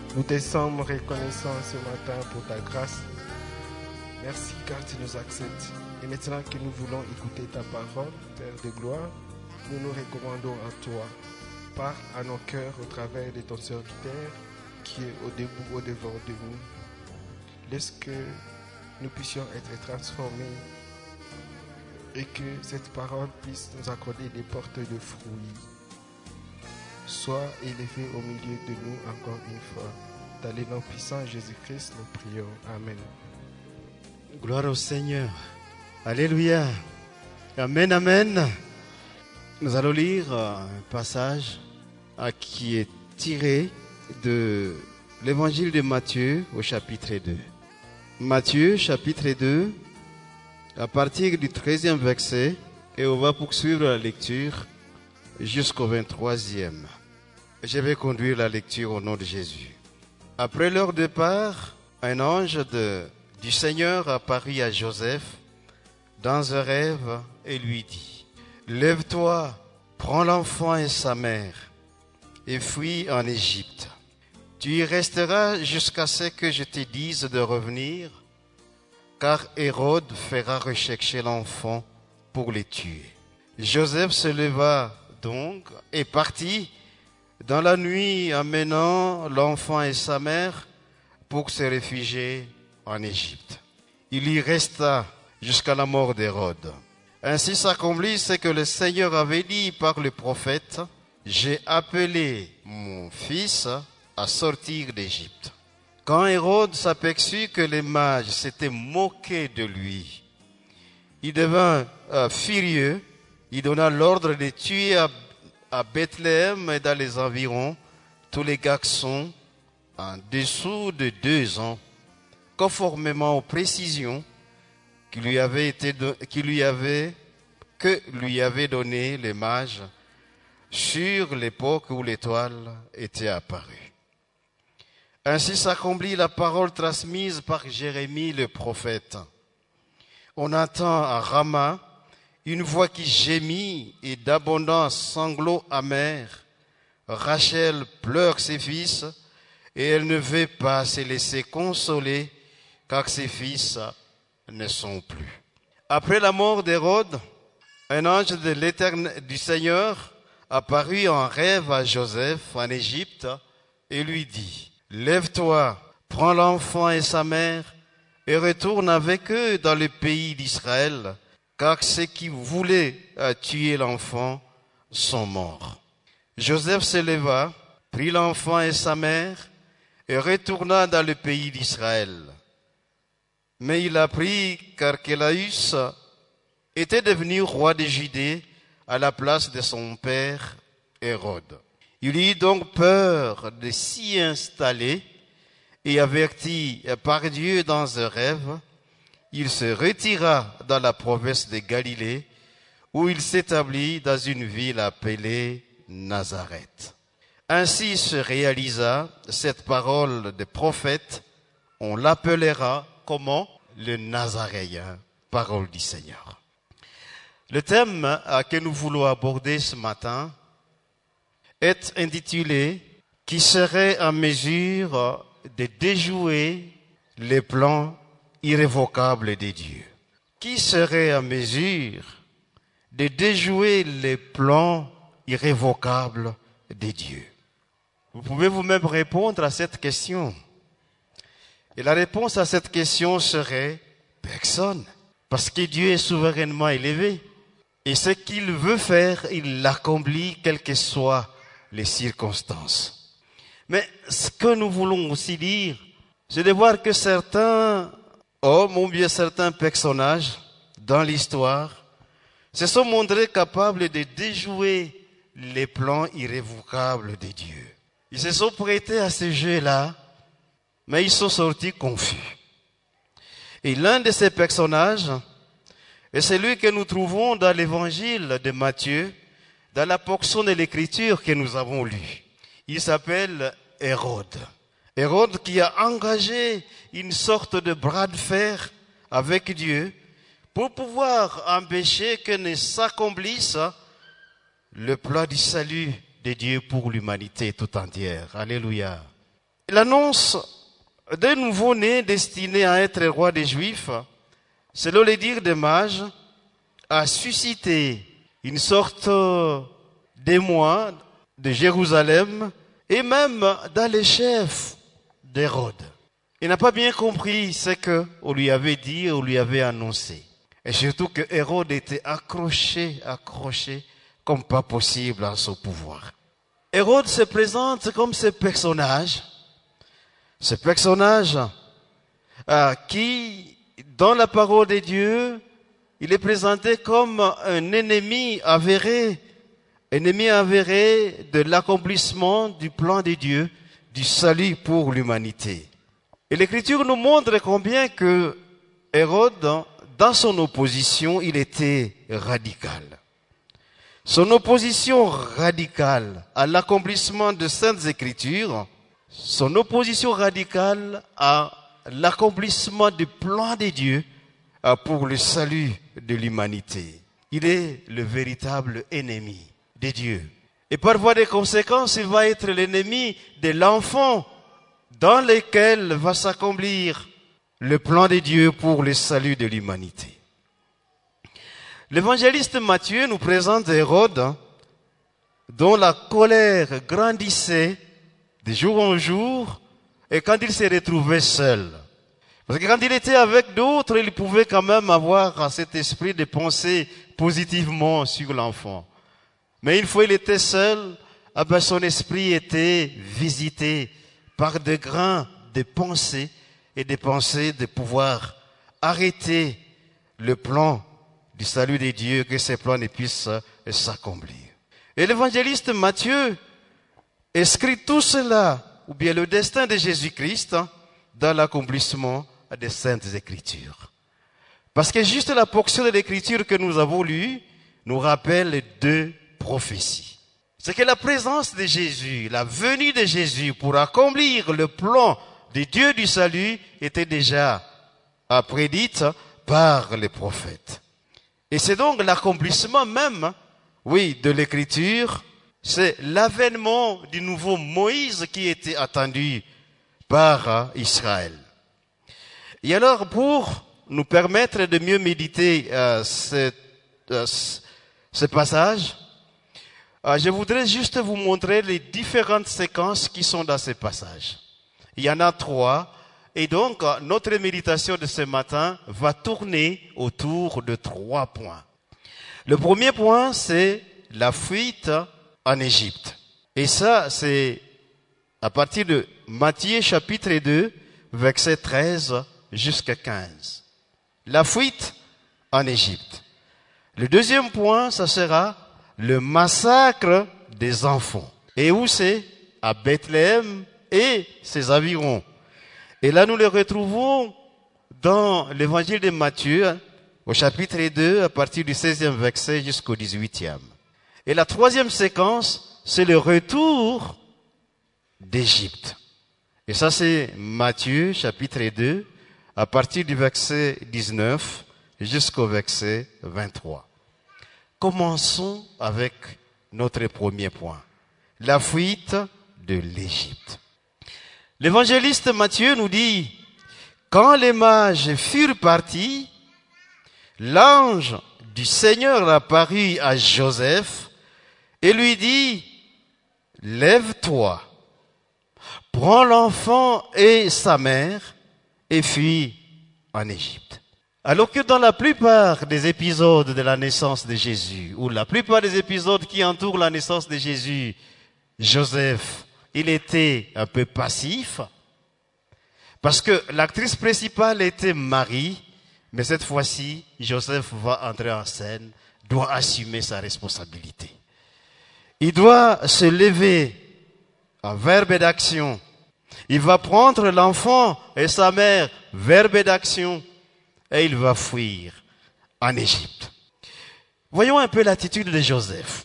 Nous te sommes reconnaissants ce matin pour ta grâce. Merci car tu nous acceptes. Et maintenant que nous voulons écouter ta parole, Père de gloire, nous nous recommandons à toi. Parle à nos cœurs au travers de ton serviteur qui est au-devant de nous. Laisse que nous puissions être transformés et que cette parole puisse nous accorder des portes de fruits. Sois élevé au milieu de nous encore une fois. Dans le nom puissant de Jésus-Christ, nous prions. Amen. Gloire au Seigneur. Alléluia. Amen, amen. Nous allons lire un passage qui est tiré de l'évangile de Matthieu au chapitre 2. Matthieu, chapitre 2, à partir du 13e verset, et on va poursuivre la lecture jusqu'au 23e. Je vais conduire la lecture au nom de Jésus. Après leur départ, un ange du Seigneur apparut à Joseph dans un rêve et lui dit : « Lève-toi, prends l'enfant et sa mère et fuis en Égypte. Tu y resteras jusqu'à ce que je te dise de revenir, car Hérode fera rechercher l'enfant pour le tuer. » Joseph se leva donc et partit dans la nuit, amenant l'enfant et sa mère pour se réfugier en Égypte. Il y resta jusqu'à la mort d'Hérode. Ainsi s'accomplit ce que le Seigneur avait dit par le prophète : « J'ai appelé mon fils à sortir d'Égypte. » Quand Hérode s'aperçut que les mages s'étaient moqués de lui, il devint furieux. Il donna l'ordre de tuer à Bethléem et dans les environs tous les garçons en dessous de 2 ans, conformément aux précisions que lui avaient donné les mages sur l'époque où l'étoile était apparue. Ainsi s'accomplit la parole transmise par Jérémie le prophète. On entend à Rama une voix qui gémit et d'abondants sanglots amers. Rachel pleure ses fils et elle ne veut pas se laisser consoler car ses fils ne sont plus. Après la mort d'Hérode, un ange de l'Éternel du Seigneur apparut en rêve à Joseph en Égypte et lui dit : « Lève-toi, prends l'enfant et sa mère et retourne avec eux dans le pays d'Israël, car ceux qui voulaient tuer l'enfant sont morts. » Joseph se leva, prit l'enfant et sa mère et retourna dans le pays d'Israël. Mais il apprit qu'Archélaüs était devenu roi de Judée à la place de son père Hérode. Il eut donc peur de s'y installer et averti par Dieu dans un rêve, il se retira dans la province de Galilée, où il s'établit dans une ville appelée Nazareth. Ainsi se réalisa cette parole de prophète, on l'appellera comment ? Le Nazaréen, parole du Seigneur. Le thème que nous voulons aborder ce matin est intitulé « Qui serait en mesure de déjouer les plans irrévocables de Dieu ?» Qui serait en mesure de déjouer les plans irrévocables de Dieu? Vous pouvez vous-même répondre à cette question. Et la réponse à cette question serait personne. Parce que Dieu est souverainement élevé. Et ce qu'il veut faire, il l'accomplit quelles que soient les circonstances. Mais ce que nous voulons aussi dire, c'est de voir que certains hommes ou bien certains personnages dans l'histoire se sont montrés capables de déjouer les plans irrévocables de Dieu. Ils se sont prêtés à ce jeu-là, mais ils sont sortis confus. Et l'un de ces personnages est celui que nous trouvons dans l'évangile de Matthieu, dans la portion de l'écriture que nous avons lue. Il s'appelle Hérode. Hérode qui a engagé une sorte de bras de fer avec Dieu pour pouvoir empêcher que ne s'accomplisse le plan du salut de Dieu pour l'humanité tout entière. Alléluia. l'annonce d'un nouveau-né destiné à être roi des Juifs, selon les dires des mages, a suscité une sorte d'émoi de Jérusalem et même dans les chefs d'Hérode. Il n'a pas bien compris ce qu'on lui avait dit, on lui avait annoncé. Et surtout que Hérode était accroché comme pas possible à son pouvoir. Hérode se présente comme ce personnage qui, dans la parole de Dieu, il est présenté comme un ennemi avéré de l'accomplissement du plan de Dieu, du salut pour l'humanité. Et l'Écriture nous montre combien que Hérode, dans son opposition, il était radical. Son opposition radicale à l'accomplissement de Saintes Écritures, son opposition radicale à l'accomplissement du plan de Dieu pour le salut de l'humanité. Il est le véritable ennemi de Dieu. Et par voie de conséquence, il va être l'ennemi de l'enfant dans lequel va s'accomplir le plan de Dieu pour le salut de l'humanité. L'évangéliste Matthieu nous présente Hérode dont la colère grandissait de jour en jour et quand il se retrouvait seul. Parce que quand il était avec d'autres, il pouvait quand même avoir cet esprit de penser positivement sur l'enfant. Mais une fois il était seul, son esprit était visité par des grains de pensée et des pensées de pouvoir arrêter le plan du salut de Dieu, que ces plans ne puissent s'accomplir. Et l'évangéliste Matthieu inscrit tout cela, ou bien le destin de Jésus-Christ, dans l'accomplissement des Saintes Écritures. Parce que juste la portion de l'Écriture que nous avons lue nous rappelle deux prophéties. C'est que la présence de Jésus, la venue de Jésus pour accomplir le plan de Dieu du salut était déjà prédite par les prophètes. Et c'est donc l'accomplissement même, de l'Écriture, c'est l'avènement du nouveau Moïse qui était attendu par Israël. Et alors, pour nous permettre de mieux méditer ce passage, je voudrais juste vous montrer les différentes séquences qui sont dans ce passage. Il y en a 3. Et donc, notre méditation de ce matin va tourner autour de 3 points. Le premier point, c'est la fuite en Égypte. Et ça, c'est à partir de Matthieu chapitre 2, verset 13 jusqu'à 15. La fuite en Égypte. Le deuxième point, ça sera le massacre des enfants. Et où c'est? À Bethléem et ses environs. Et là, nous le retrouvons dans l'évangile de Matthieu, au chapitre 2, à partir du 16e verset jusqu'au 18e. Et la troisième séquence, c'est le retour d'Égypte. Et ça, c'est Matthieu, chapitre 2, à partir du verset 19 jusqu'au verset 23. Commençons avec notre premier point, la fuite de l'Égypte. L'évangéliste Matthieu nous dit, quand les mages furent partis, l'ange du Seigneur apparut à Joseph et lui dit, lève-toi, prends l'enfant et sa mère et fuis en Égypte. Alors que dans la plupart des épisodes de la naissance de Jésus, ou la plupart des épisodes qui entourent la naissance de Jésus, Joseph, il était un peu passif, parce que l'actrice principale était Marie, mais cette fois-ci, Joseph va entrer en scène, doit assumer sa responsabilité. Il doit se lever, un verbe d'action. Il va prendre l'enfant et sa mère, verbe d'action, et il va fuir en Égypte. Voyons un peu l'attitude de Joseph.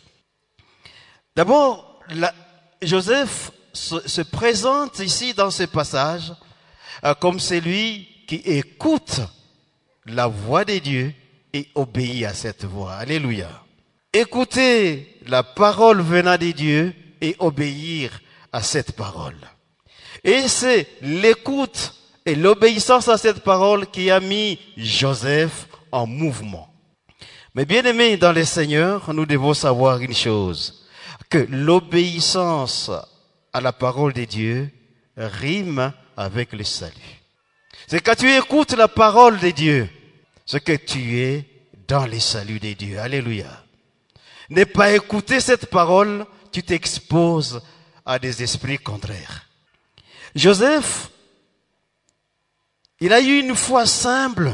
D'abord, Joseph se présente ici dans ce passage comme celui qui écoute la voix de Dieu et obéit à cette voix. Alléluia. Écouter la parole venant de Dieu et obéir à cette parole. Et c'est l'écoute et l'obéissance à cette parole qui a mis Joseph en mouvement. Mais bien aimés dans le Seigneur, nous devons savoir une chose, que l'obéissance à la parole de Dieu rime avec le salut. C'est quand tu écoutes la parole de Dieu, c'est que tu es dans le salut de Dieu. Alléluia. Ne pas écouter cette parole, tu t'exposes à des esprits contraires. Joseph, il a eu une foi simple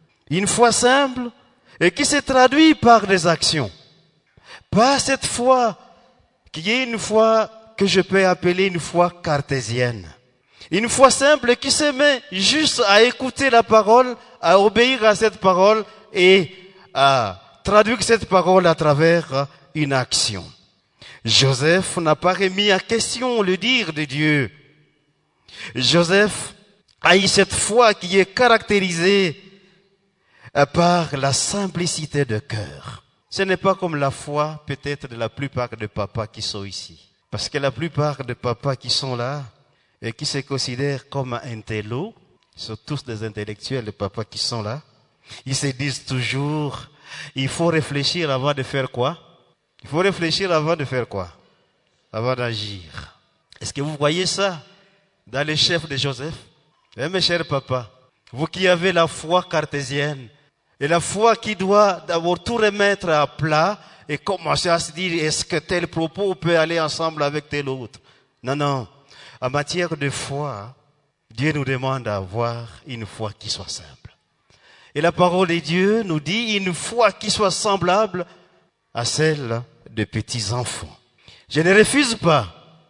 et qui s'est traduite par des actions. Pas cette foi qui est une foi que je peux appeler une foi cartésienne. Une foi simple qui se met juste à écouter la parole, à obéir à cette parole et à traduire cette parole à travers une action. Joseph n'a pas remis en question le dire de Dieu. Joseph a eu cette foi qui est caractérisée par la simplicité de cœur. Ce n'est pas comme la foi peut-être de la plupart des papas qui sont ici. Parce que la plupart des papas qui sont là et qui se considèrent comme un intello, sont tous des intellectuels, les papas qui sont là, ils se disent toujours, il faut réfléchir avant de faire quoi? Il faut réfléchir avant de faire quoi? Avant d'agir. Est-ce que vous voyez ça dans les chefs de Joseph? Eh, mes chers papas, vous qui avez la foi cartésienne, et la foi qui doit d'abord tout remettre à plat et commencer à se dire, est-ce que tel propos peut aller ensemble avec tel autre? Non, non. En matière de foi, Dieu nous demande d'avoir une foi qui soit simple. Et la parole de Dieu nous dit une foi qui soit semblable à celle des petits enfants. Je ne refuse pas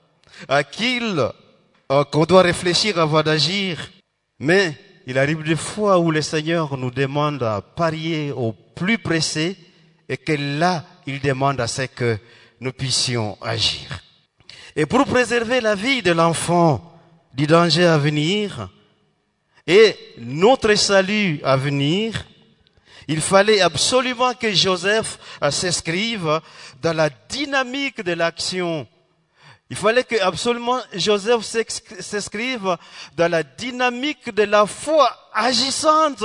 qu'on doit réfléchir avant d'agir, mais il arrive des fois où le Seigneur nous demande à parier au plus pressé et que là, il demande à ce que nous puissions agir. Et pour préserver la vie de l'enfant du danger à venir et notre salut à venir, il fallait absolument que Joseph s'inscrive dans la dynamique de l'action. Il fallait que absolument Joseph s'inscrive dans la dynamique de la foi agissante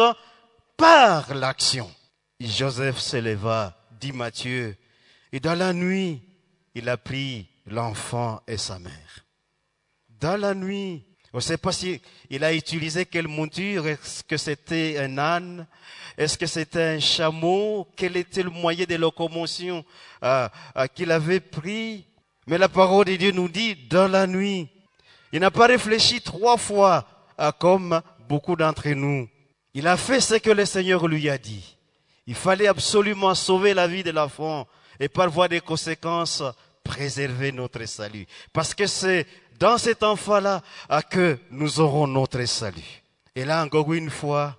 par l'action. Joseph se leva, dit Matthieu, et dans la nuit, il a pris l'enfant et sa mère. Dans la nuit, on ne sait pas si il a utilisé quelle monture, est-ce que c'était un âne, est-ce que c'était un chameau, quel était le moyen de locomotion qu'il avait pris. Mais la parole de Dieu nous dit, dans la nuit, il n'a pas réfléchi 3 fois, comme beaucoup d'entre nous. Il a fait ce que le Seigneur lui a dit. Il fallait absolument sauver la vie de l'enfant et par voie de conséquences, préserver notre salut. Parce que c'est dans cet enfant-là que nous aurons notre salut. Et là, encore une fois,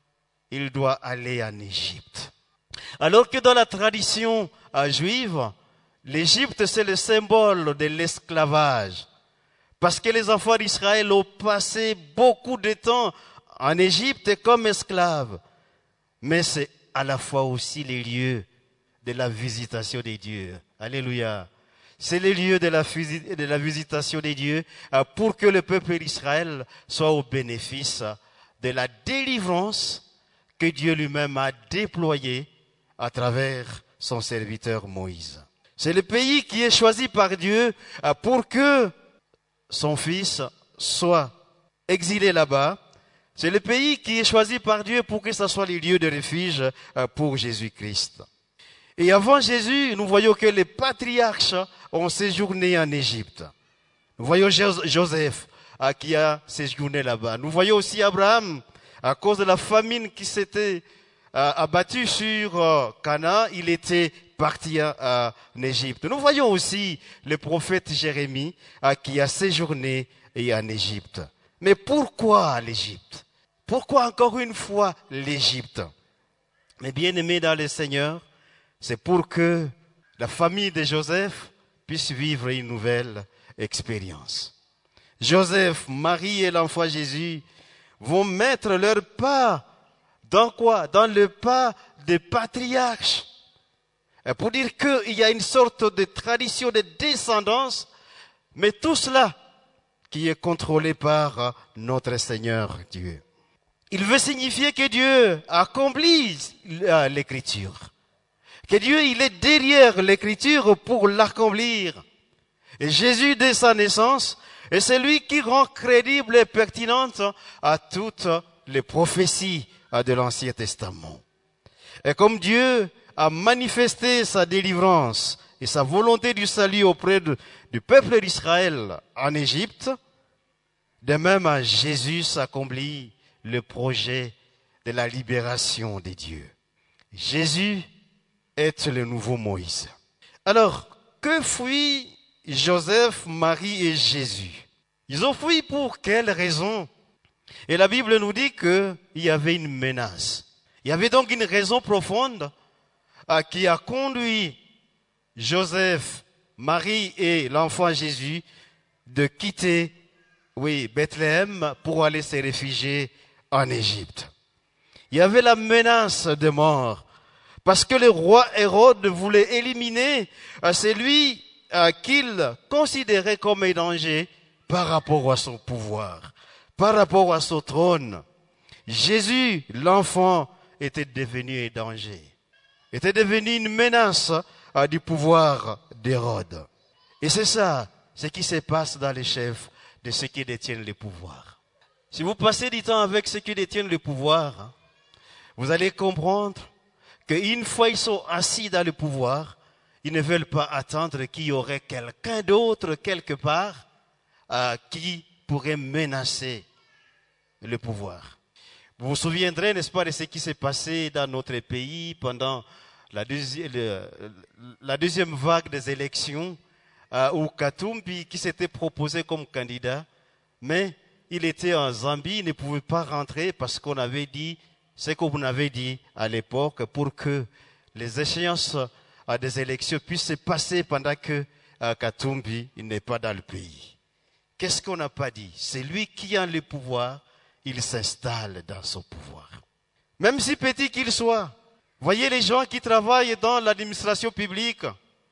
il doit aller en Égypte. Alors que dans la tradition juive, l'Égypte, c'est le symbole de l'esclavage. Parce que les enfants d'Israël ont passé beaucoup de temps en Égypte comme esclaves. Mais c'est à la fois aussi les lieux de la visitation des dieux. Alléluia. C'est les lieux de la visitation des dieux pour que le peuple d'Israël soit au bénéfice de la délivrance que Dieu lui-même a déployée à travers son serviteur Moïse. C'est le pays qui est choisi par Dieu pour que son fils soit exilé là-bas. C'est le pays qui est choisi par Dieu pour que ce soit les lieux de refuge pour Jésus-Christ. Et avant Jésus, nous voyons que les patriarches ont séjourné en Égypte. Nous voyons Joseph qui a séjourné là-bas. Nous voyons aussi Abraham, à cause de la famine qui s'était abattue sur Canaan, il était parti en Égypte. Nous voyons aussi le prophète Jérémie qui a séjourné en Égypte. Mais pourquoi l'Égypte? Pourquoi encore une fois l'Égypte? Mais bien aimés dans le Seigneur, c'est pour que la famille de Joseph puisse vivre une nouvelle expérience. Joseph, Marie et l'enfant Jésus vont mettre leur pas dans quoi? Dans le pas des patriarches. Pour dire qu'il y a une sorte de tradition de descendance, mais tout cela qui est contrôlé par notre Seigneur Dieu. Il veut signifier que Dieu accomplit l'écriture. Que Dieu, il est derrière l'écriture pour l'accomplir. Et Jésus, dès sa naissance, est celui qui rend crédible et pertinente à toutes les prophéties de l'Ancien Testament. Et comme Dieu a manifesté sa délivrance et sa volonté du salut auprès du peuple d'Israël en Égypte, de même à Jésus s'accomplit le projet de la libération des dieux. Jésus est le nouveau Moïse. Alors, que fuit Joseph, Marie et Jésus? Ils ont fui pour quelle raison? Et la Bible nous dit qu'il y avait une menace. Il y avait donc une raison profonde qui a conduit Joseph, Marie et l'enfant Jésus de quitter Bethléem pour aller se réfugier en Égypte. Il y avait la menace de mort parce que le roi Hérode voulait éliminer celui qu'il considérait comme un danger par rapport à son pouvoir, par rapport à son trône. Jésus, l'enfant, était devenu un danger, était devenu une menace du pouvoir d'Hérode. Et c'est ça, ce qui se passe dans les chefs de ceux qui détiennent le pouvoir. Si vous passez du temps avec ceux qui détiennent le pouvoir, vous allez comprendre qu'une fois ils sont assis dans le pouvoir, ils ne veulent pas attendre qu'il y aurait quelqu'un d'autre quelque part qui pourrait menacer le pouvoir. Vous vous souviendrez, n'est-ce pas, de ce qui s'est passé dans notre pays pendant la deuxième vague des élections où Katumbi, qui s'était proposé comme candidat, mais il était en Zambie, il ne pouvait pas rentrer parce qu'on avait dit ce qu'on avait dit à l'époque pour que les échéances des élections puissent se passer pendant que Katumbi n'est pas dans le pays. Qu'est-ce qu'on n'a pas dit? C'est lui qui a le pouvoir, il s'installe dans son pouvoir. Même si petit qu'il soit, voyez les gens qui travaillent dans l'administration publique,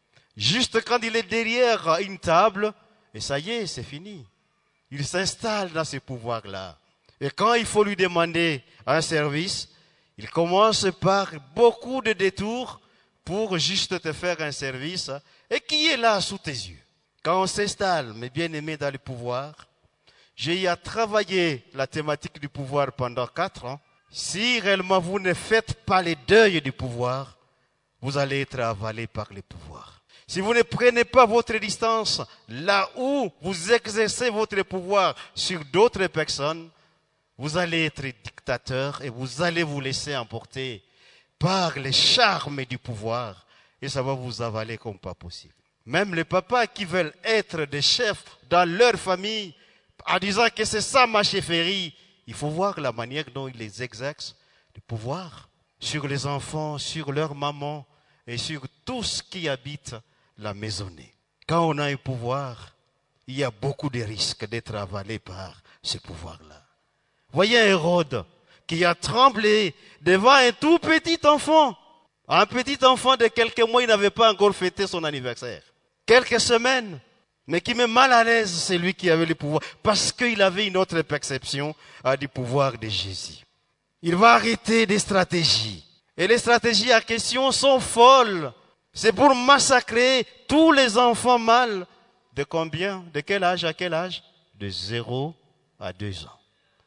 juste quand il est derrière une table, et ça y est, c'est fini. Il s'installe dans ce pouvoir-là. Et quand il faut lui demander un service, il commence par beaucoup de détours pour juste te faire un service et qui est là sous tes yeux. Quand on s'installe, mes bien-aimés, dans le pouvoir, j'ai eu à travailler la thématique du pouvoir pendant 4 ans. Si réellement vous ne faites pas les deuils du pouvoir, vous allez être avalé par le pouvoir. Si vous ne prenez pas votre distance là où vous exercez votre pouvoir sur d'autres personnes, vous allez être dictateur et vous allez vous laisser emporter par les charmes du pouvoir et ça va vous avaler comme pas possible. Même les papas qui veulent être des chefs dans leur famille en disant que c'est ça ma chefferie, il faut voir la manière dont ils exercent le pouvoir sur les enfants, sur leur maman et sur tout ce qui habite la maisonnée. Quand on a un pouvoir, il y a beaucoup de risques d'être avalé par ce pouvoir-là. Voyez Hérode qui a tremblé devant un tout petit enfant. Un petit enfant de quelques mois, il n'avait pas encore fêté son anniversaire. Quelques semaines, mais qui met mal à l'aise celui qui avait le pouvoir, parce qu'il avait une autre perception du pouvoir de Jésus. Il va arrêter des stratégies. Et les stratégies à question sont folles. C'est pour massacrer tous les enfants mâles. De combien? De quel âge à quel âge? De 0 à 2 ans.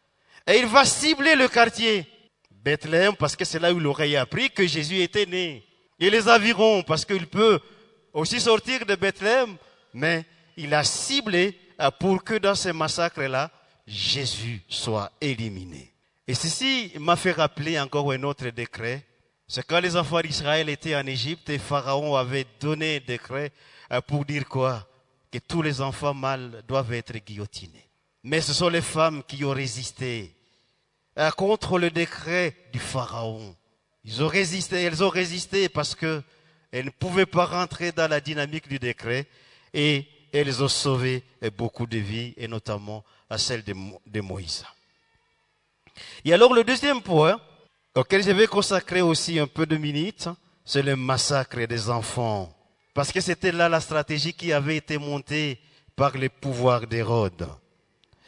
Et il va cibler le quartier. Bethléem, parce que c'est là où il aurait appris que Jésus était né. Et les environs, parce qu'il peut aussi sortir de Bethléem, mais il a ciblé pour que dans ces massacres-là, Jésus soit éliminé. Et ceci m'a fait rappeler encore un autre décret. C'est quand les enfants d'Israël étaient en Égypte et Pharaon avait donné un décret pour dire quoi? Que tous les enfants mâles doivent être guillotinés. Mais ce sont les femmes qui ont résisté contre le décret du Pharaon. Elles ont résisté parce qu'elles ne pouvaient pas rentrer dans la dynamique du décret et elles ont sauvé beaucoup de vies et notamment à celle de Moïse. Et alors le deuxième point auquel je vais consacrer aussi un peu de minutes, c'est le massacre des enfants. Parce que c'était là la stratégie qui avait été montée par le pouvoir d'Hérode.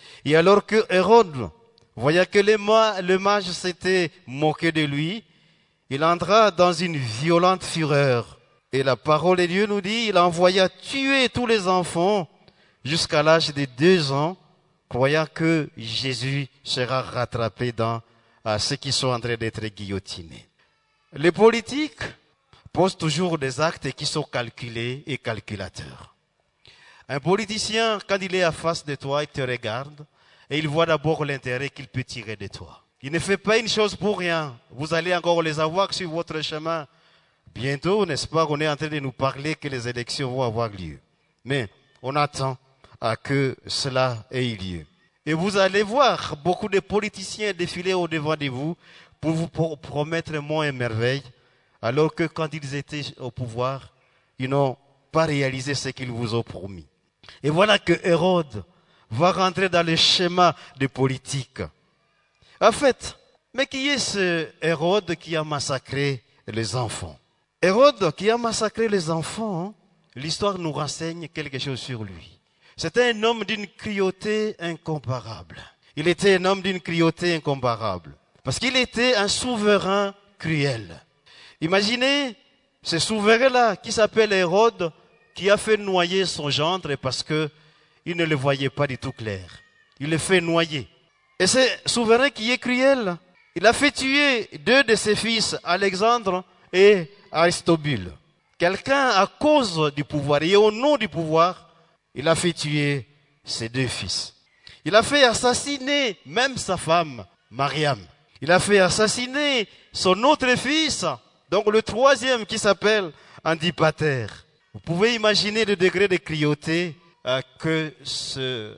Et alors que Hérode voyait que le mage s'était moqué de lui, il entra dans une violente fureur. Et la parole de Dieu nous dit, il envoya tuer tous les enfants jusqu'à l'âge de 2 ans, croyant que Jésus sera rattrapé dans ceux qui sont en train d'être guillotinés. Les politiques posent toujours des actes qui sont calculés et calculateurs. Un politicien, quand il est à face de toi, il te regarde et il voit d'abord l'intérêt qu'il peut tirer de toi. Il ne fait pas une chose pour rien. Vous allez encore les avoir sur votre chemin. Bientôt, n'est-ce pas, on est en train de nous parler que les élections vont avoir lieu. Mais on attend à que cela ait lieu. Et vous allez voir beaucoup de politiciens défiler au-devant de vous pour vous promettre monts et merveilles, alors que quand ils étaient au pouvoir, ils n'ont pas réalisé ce qu'ils vous ont promis. Et voilà que Hérode va rentrer dans le schéma de politique. En fait, mais qui est ce Hérode qui a massacré les enfants? Hérode qui a massacré les enfants, l'histoire nous renseigne quelque chose sur lui. C'était un homme d'une cruauté incomparable. Il était un homme d'une cruauté incomparable. Parce qu'il était un souverain cruel. Imaginez ce souverain-là qui s'appelle Hérode, qui a fait noyer son gendre parce que il ne le voyait pas du tout clair. Il le fait noyer. Et ce souverain qui est cruel, il a fait tuer 2 de ses fils, Alexandre et Aristobule. Quelqu'un, à cause du pouvoir et au nom du pouvoir, il a fait tuer ses 2 fils. Il a fait assassiner même sa femme, Mariam. Il a fait assassiner son autre fils, donc le 3e qui s'appelle Antipater. Vous pouvez imaginer le degré de cruauté que ce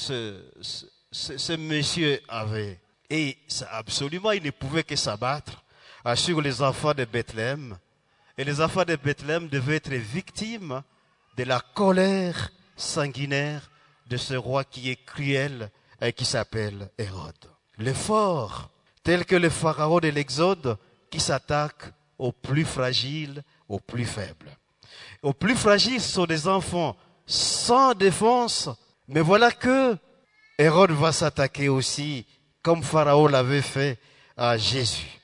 monsieur avait. Et absolument, il ne pouvait que s'abattre sur les enfants de Bethléem. Et les enfants de Bethléem devaient être victimes de la colère sanguinaire de ce roi qui est cruel et qui s'appelle Hérode. Le fort, tel que le pharaon de l'Exode, qui s'attaque aux plus fragiles, aux plus faibles. Aux plus fragiles, ce sont des enfants sans défense. Mais voilà que Hérode va s'attaquer aussi, comme Pharaon l'avait fait à Jésus.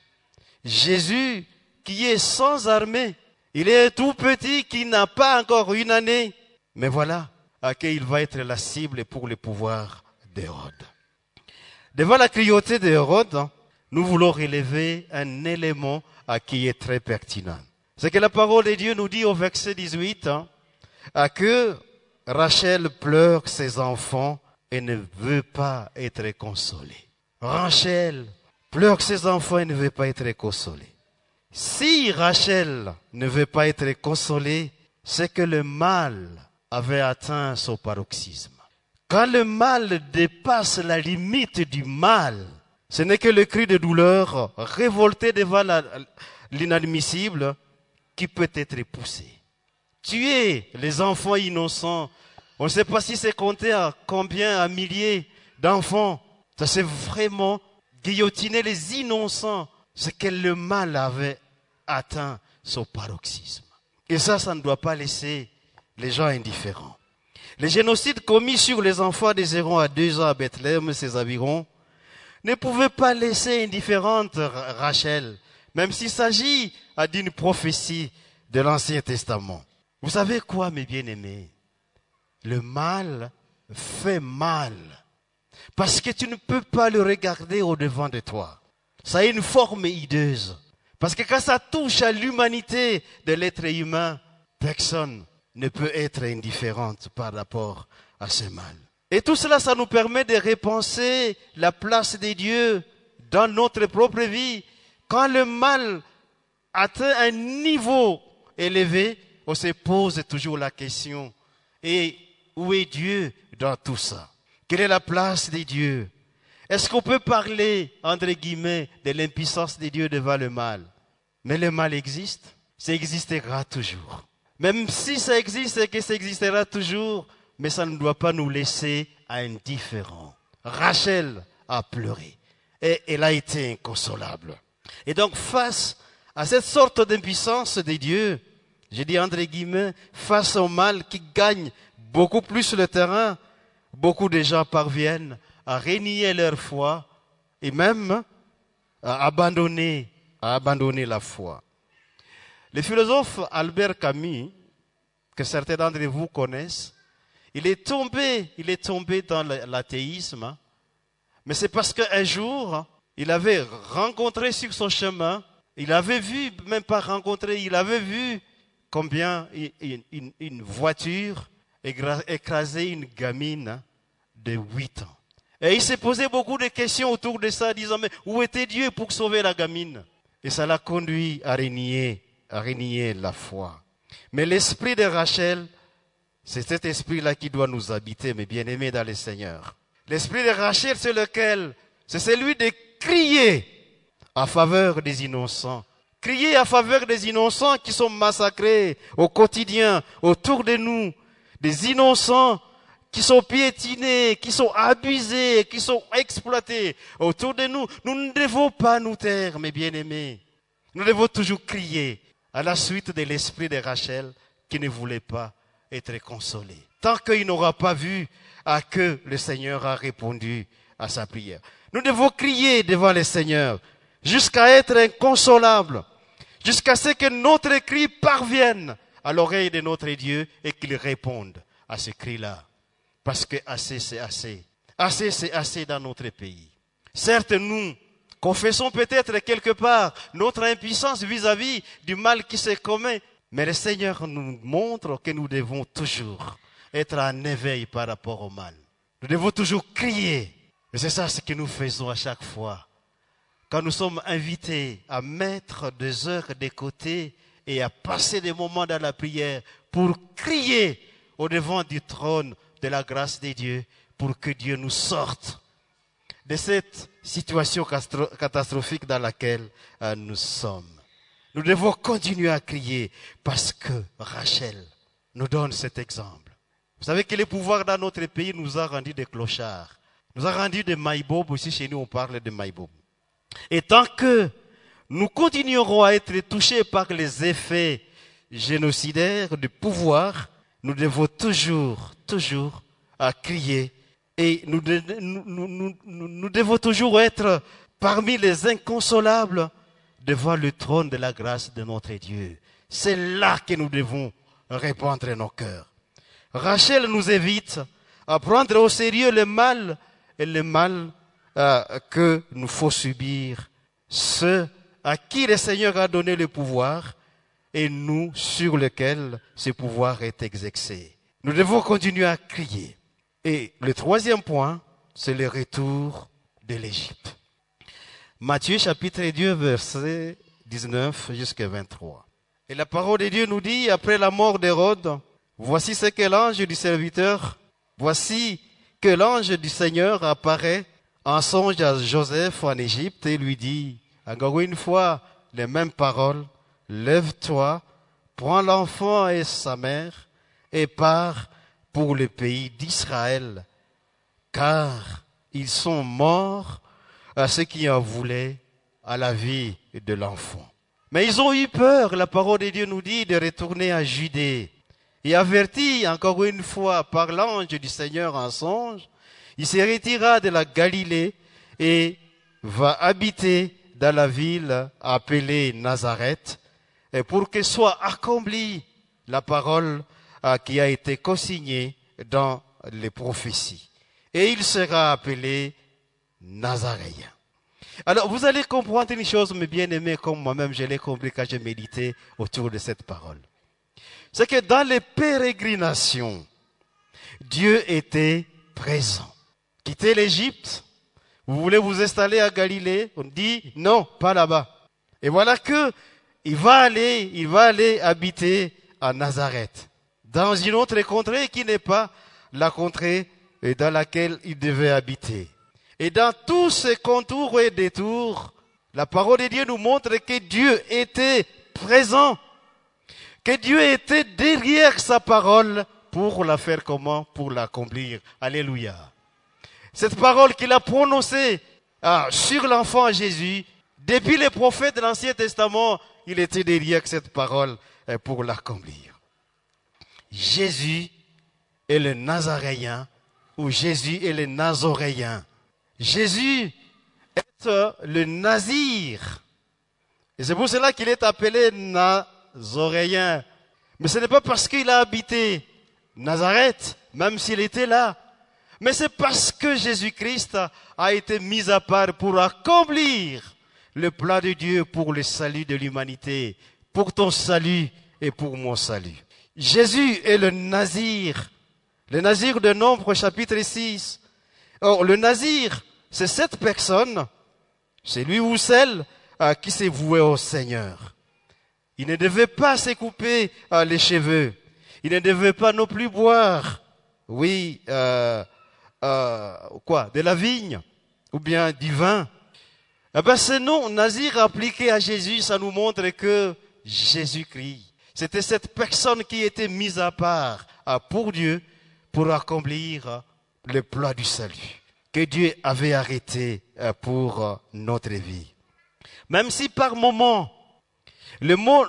Jésus, qui est sans armée, il est tout petit, qui n'a pas encore 1 année. Mais voilà qu'il va être la cible pour le pouvoir d'Hérode. Devant la cruauté d'Hérode, nous voulons relever un élément qui est très pertinent. C'est que la parole de Dieu nous dit au verset 18 que Rachel pleure ses enfants et ne veut pas être consolée. Rachel pleure ses enfants et ne veut pas être consolée. Si Rachel ne veut pas être consolée, c'est que le mal avait atteint son paroxysme. Quand le mal dépasse la limite du mal, ce n'est que le cri de douleur révolté devant l'inadmissible qui peut être poussé. Tuer les enfants innocents, on ne sait pas si c'est compté à combien, à milliers d'enfants. Ça c'est vraiment guillotiner les innocents. C'est que le mal avait atteint son paroxysme. Et ça ne doit pas laisser les gens indifférents. Les génocides commis sur les enfants des 0 à 2 ans à Bethléem et ses environs ne pouvaient pas laisser indifférente Rachel, même s'il s'agit d'une prophétie de l'Ancien Testament. Vous savez quoi, mes bien-aimés? Le mal fait mal. Parce que tu ne peux pas le regarder au-devant de toi. Ça a une forme hideuse. Parce que quand ça touche à l'humanité de l'être humain, personne ne peut être indifférente par rapport à ce mal. Et tout cela, ça nous permet de repenser la place de Dieu dans notre propre vie. Quand le mal atteint un niveau élevé, on se pose toujours la question, et où est Dieu dans tout ça? Quelle est la place de Dieu? Est-ce qu'on peut parler, entre guillemets, de l'impuissance de Dieu devant le mal? Mais le mal existe, ça existera toujours. Même si ça existe et que ça existera toujours, mais ça ne doit pas nous laisser indifférents. Rachel a pleuré et elle a été inconsolable. Et donc face à cette sorte d'impuissance de Dieu, je dis entre guillemets, face au mal qui gagne beaucoup plus le terrain, beaucoup de gens parviennent à renier leur foi et même à abandonner la foi. Le philosophe Albert Camus, que certains d'entre vous connaissent, il est tombé dans l'athéisme, mais c'est parce qu'un jour, il avait rencontré sur son chemin, il avait vu combien une voiture écrasait une gamine de 8 ans. Et il s'est posé beaucoup de questions autour de ça, disant, mais où était Dieu pour sauver la gamine? Et ça l'a conduit à renier la foi. Mais l'esprit de Rachel, c'est cet esprit-là qui doit nous habiter, mes bien-aimés dans le Seigneur. L'esprit de Rachel, c'est celui de crier à faveur des innocents. Crier à faveur des innocents qui sont massacrés au quotidien, autour de nous. Des innocents qui sont piétinés, qui sont abusés, qui sont exploités autour de nous. Nous ne devons pas nous taire, mes bien-aimés. Nous devons toujours crier à la suite de l'esprit de Rachel qui ne voulait pas être consolé. Tant qu'il n'aura pas vu à que le Seigneur a répondu à sa prière. Nous devons crier devant le Seigneur jusqu'à être inconsolables, jusqu'à ce que notre cri parvienne à l'oreille de notre Dieu et qu'il réponde à ce cri-là. Parce que assez, c'est assez. Assez, c'est assez dans notre pays. Certes, nous confessons peut-être quelque part notre impuissance vis-à-vis du mal qui se commet, mais le Seigneur nous montre que nous devons toujours être en éveil par rapport au mal. Nous devons toujours crier. Et c'est ça ce que nous faisons à chaque fois. Quand nous sommes invités à mettre des heures de côté et à passer des moments dans la prière pour crier au devant du trône de la grâce de Dieu pour que Dieu nous sorte de cette situation catastrophique dans laquelle nous sommes. Nous devons continuer à crier parce que Rachel nous donne cet exemple. Vous savez que le pouvoir dans notre pays nous a rendu des clochards, nous a rendu des maïbob. Aussi chez nous on parle de maïbob. Et tant que nous continuerons à être touchés par les effets génocidaires du pouvoir, nous devons toujours à crier et nous devons toujours être parmi les inconsolables devant le trône de la grâce de notre Dieu. C'est là que nous devons répandre nos cœurs. Rachel nous invite à prendre au sérieux le mal que nous faut subir, ceux à qui le Seigneur a donné le pouvoir et nous sur lesquels ce pouvoir est exercé. Nous devons continuer à crier. Et le troisième point, c'est le retour de l'Égypte. Matthieu chapitre 2, verset 19 jusqu'à 23. Et la parole de Dieu nous dit, après la mort d'Hérode, voici que l'ange du Seigneur apparaît en songe à Joseph en Égypte et lui dit, encore une fois, les mêmes paroles, lève-toi, prends l'enfant et sa mère et pars pour le pays d'Israël, car ils sont morts à ceux qui en voulaient à la vie de l'enfant. Mais ils ont eu peur, la parole de Dieu nous dit, de retourner à Judée. Et averti encore une fois par l'ange du Seigneur en songe, il se retira de la Galilée et va habiter dans la ville appelée Nazareth, et pour que soit accomplie la parole qui a été consignée dans les prophéties. Et il sera appelé Nazaréen. Alors, vous allez comprendre une chose, mes bien-aimés, comme moi-même je l'ai compris quand j'ai médité autour de cette parole. C'est que dans les pérégrinations, Dieu était présent. Quittez l'Égypte, vous voulez vous installer à Galilée, on dit non, pas là-bas. Et voilà que il va aller habiter à Nazareth, dans une autre contrée qui n'est pas la contrée dans laquelle il devait habiter. Et dans tous ces contours et détours, la parole de Dieu nous montre que Dieu était présent, que Dieu était derrière sa parole pour la faire comment? Pour l'accomplir. Alléluia. Cette parole qu'il a prononcée sur l'enfant Jésus, depuis les prophètes de l'Ancien Testament, il était derrière cette parole pour l'accomplir. Jésus est le Nazaréen, ou Jésus est le Nazoréen. Jésus est le Nazir. Et c'est pour cela qu'il est appelé Nazoréen. Mais ce n'est pas parce qu'il a habité Nazareth, même s'il était là. Mais c'est parce que Jésus-Christ a été mis à part pour accomplir le plan de Dieu pour le salut de l'humanité, pour ton salut et pour mon salut. Jésus est le Nazir de Nombre chapitre 6. Or, le Nazir, c'est cette personne, c'est lui ou celle qui s'est voué au Seigneur. Il ne devait pas se couper les cheveux. Il ne devait pas non plus boire, de la vigne ou bien du vin. Eh bien, ce nom Nazir appliqué à Jésus, ça nous montre que Jésus-Christ, c'était cette personne qui était mise à part pour Dieu pour accomplir le plan du salut que Dieu avait arrêté pour notre vie. Même si par moment, le mot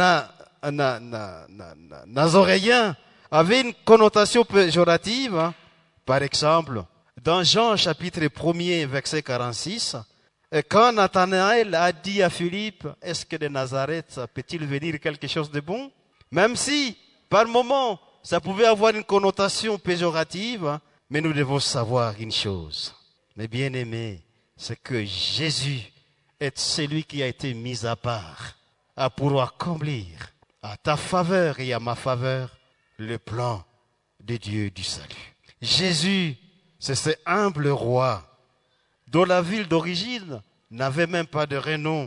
nazoréen avait une connotation péjorative. Par exemple, dans Jean chapitre 1er, verset 46, quand Nathanaël a dit à Philippe, est-ce que de Nazareth peut-il venir quelque chose de bon? Même si, par moment, ça pouvait avoir une connotation péjorative, mais nous devons savoir une chose. Mes bien-aimés, c'est que Jésus est celui qui a été mis à part pour accomplir à ta faveur et à ma faveur le plan de Dieu du salut. Jésus, c'est ce humble roi dont la ville d'origine n'avait même pas de renom.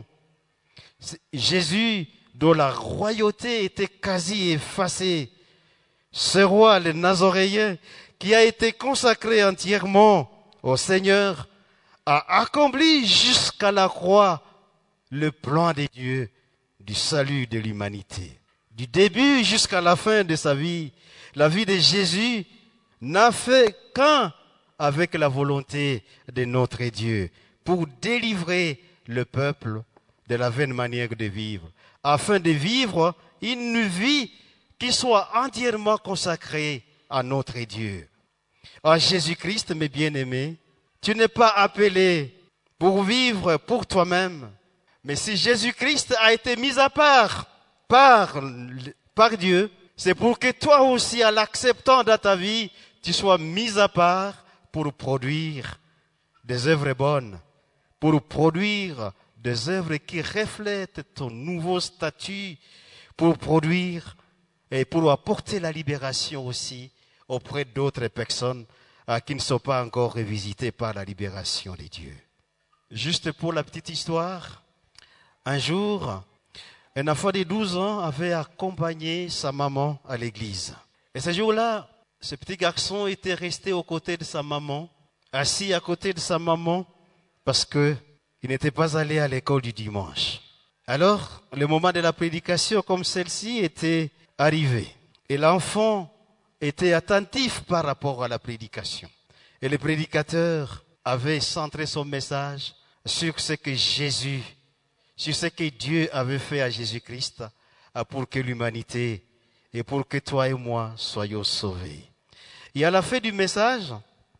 Jésus, dont la royauté était quasi effacée. Ce roi, le Nazoréen, qui a été consacré entièrement au Seigneur, a accompli jusqu'à la croix le plan de Dieu du salut de l'humanité. Du début jusqu'à la fin de sa vie, la vie de Jésus n'a fait qu'un avec la volonté de notre Dieu pour délivrer le peuple de la vaine manière de vivre, afin de vivre une vie qui soit entièrement consacrée à notre Dieu. À Jésus-Christ, mes bien-aimés, tu n'es pas appelé pour vivre pour toi-même, mais si Jésus-Christ a été mis à part par Dieu, c'est pour que toi aussi, en l'acceptant dans ta vie, tu sois mis à part pour produire des œuvres bonnes, pour produire des œuvres qui reflètent ton nouveau statut, pour produire et pour apporter la libération aussi auprès d'autres personnes qui ne sont pas encore visitées par la libération de Dieu. Juste pour la petite histoire, un jour, un enfant de 12 ans avait accompagné sa maman à l'église. Et ce jour-là, ce petit garçon était resté aux côtés de sa maman, assis à côté de sa maman, parce qu'il n'était pas allé à l'école du dimanche. Alors, le moment de la prédication comme celle-ci était arrivé. Et l'enfant était attentif par rapport à la prédication. Et le prédicateur avait centré son message sur ce que Jésus, sur ce que Dieu avait fait à Jésus-Christ pour que l'humanité et pour que toi et moi soyons sauvés. Et à la fin du message,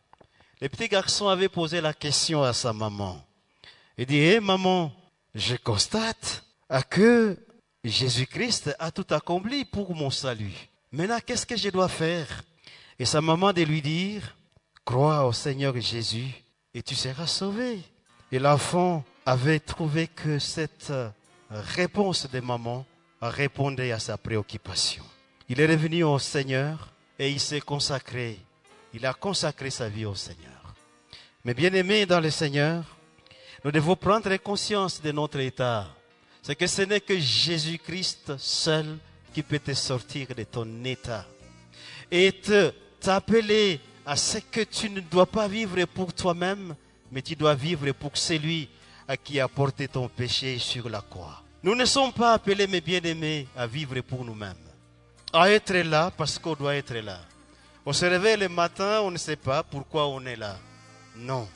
le petit garçon avait posé la question à sa maman. Il dit, hey, maman, je constate que Jésus-Christ a tout accompli pour mon salut. Maintenant, qu'est-ce que je dois faire? Et sa maman de lui dire, crois au Seigneur Jésus et tu seras sauvé. Et l'enfant avait trouvé que cette réponse de maman répondait à sa préoccupation. Il est revenu au Seigneur et il s'est consacré. Il a consacré sa vie au Seigneur. Mais bien aimés dans le Seigneur, nous devons prendre conscience de notre état. C'est que ce n'est que Jésus-Christ seul qui peut te sortir de ton état et t'appeler à ce que tu ne dois pas vivre pour toi-même, mais tu dois vivre pour celui à qui a porté ton péché sur la croix. Nous ne sommes pas appelés, mes bien-aimés, à vivre pour nous-mêmes, à être là parce qu'on doit être là. On se réveille le matin, on ne sait pas pourquoi on est là. Non.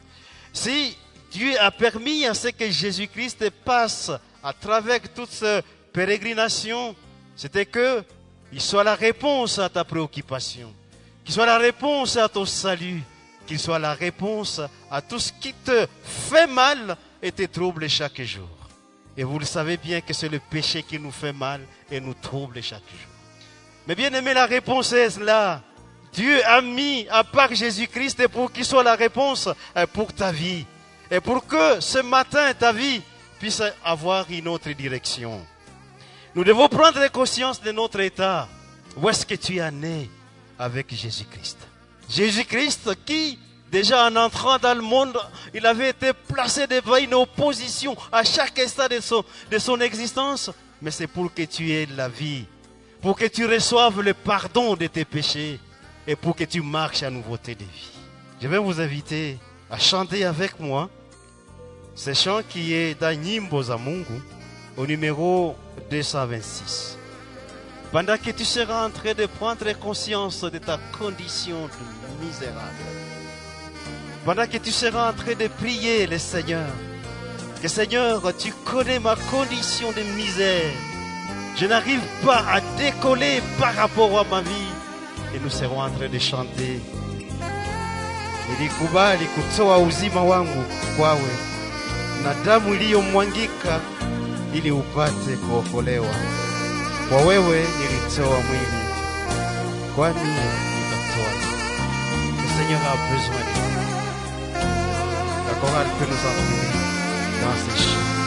Si Dieu a permis à ce que Jésus-Christ passe à travers toute cette pérégrination, c'était que il soit la réponse à ta préoccupation, qu'il soit la réponse à ton salut. qu'il soit la réponse à tout ce qui te fait mal et te trouble chaque jour. Et vous le savez bien que c'est le péché qui nous fait mal et nous trouble chaque jour. Mais bien aimé, la réponse est là. Dieu a mis à part Jésus-Christ pour qu'il soit la réponse pour ta vie. Et pour que ce matin, ta vie puisse avoir une autre direction. Nous devons prendre conscience de notre état. Où est-ce que tu es né avec Jésus-Christ? Jésus-Christ qui, déjà en entrant dans le monde, il avait été placé devant une opposition à chaque instant de son existence. Mais c'est pour que tu aies la vie, pour que tu reçoives le pardon de tes péchés et pour que tu marches à nouveauté de vie. Je vais vous inviter à chanter avec moi ce chant qui est dans Nyimbo za Mungu au numéro 226. Pendant que tu seras en train de prendre conscience de ta condition de misérable, pendant que tu seras en train de prier le Seigneur, que Seigneur, tu connais ma condition de misère, je n'arrive pas à décoller par rapport à ma vie, et nous serons en train de chanter. Nilikubali kutoa uzima wangu kwawe na damu iliyomwangika ili upate kuokolewa. Kwa wewe nilitoa mwili, kwani nitatoa. Le Seigneur a besoin de nous. La chorale peut nous entraîner dans ces chants.